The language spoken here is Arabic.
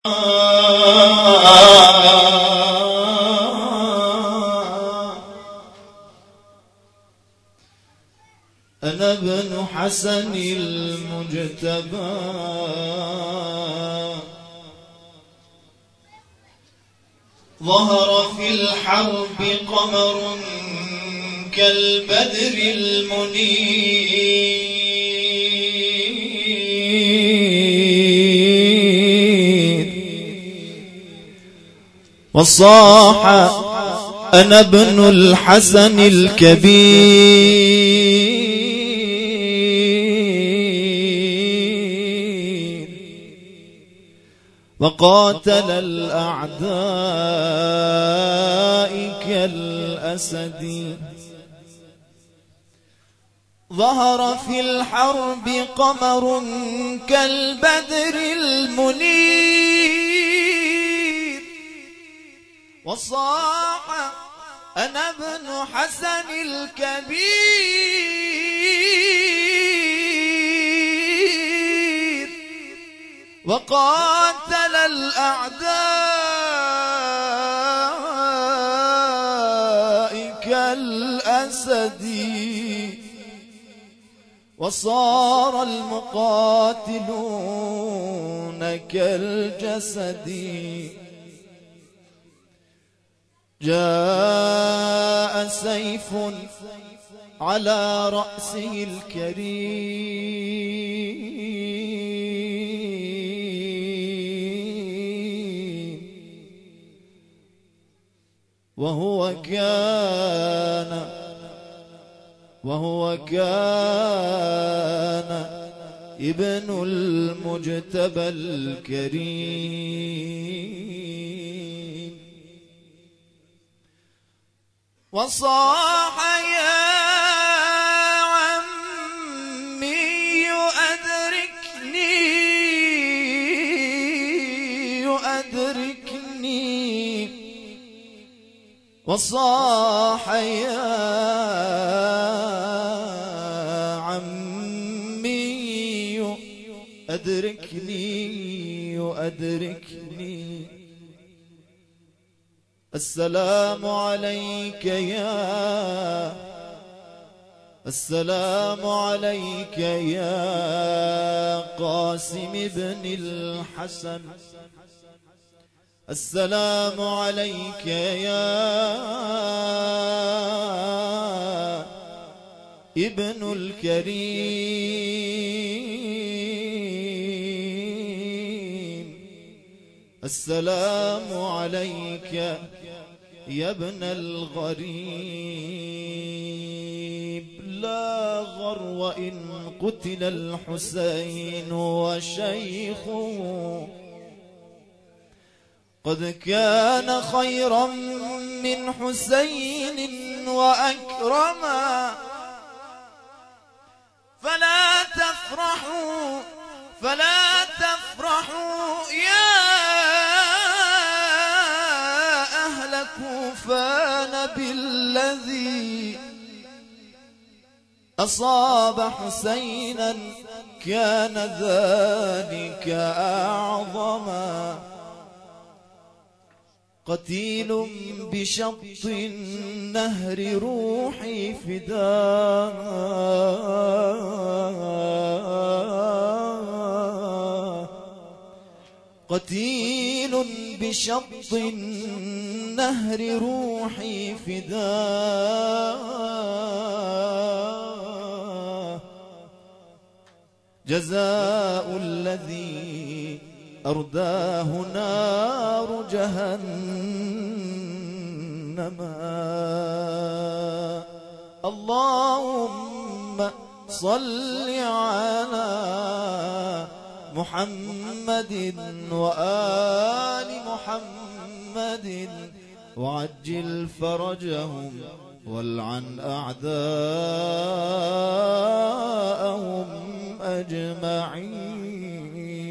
أنا ابن حسن المجتبى ظهر في الحرب قمر كالبدر المنير وصاح أنا ابن الحسن الكبير وقاتل الأعداء كالأسد ظهر في الحرب قمر كالبدر المنير وصاح أنا ابن حسن الكبير وقاتل الأعداء كالأسد وصار المقاتلون كالجسد جاء سيف على رأسه الكريم وهو كان ابن المجتبى الكريم وصاح يا عمي يؤدركني وصاح يا عمي يؤدركني السلام عليك يا قاسم بن الحسن السلام عليك يا ابن الكريم السلام عليك يا ابن الغريب لا غرو إن قتل الحسين وشيخه قد كان خيرا من حسين وأكرما فلا تفرحوا يا أهل كوفان بالذي أصاب حسينا كان ذلك أعظما قتيل بشط النهر روحي فداه قتيل بشط النهر روحي فداه جزاء الذي أرداه نار جهنم اللهم صل على محمد وآل محمد وعجل فرجهم والعن أعداءهم أجمعين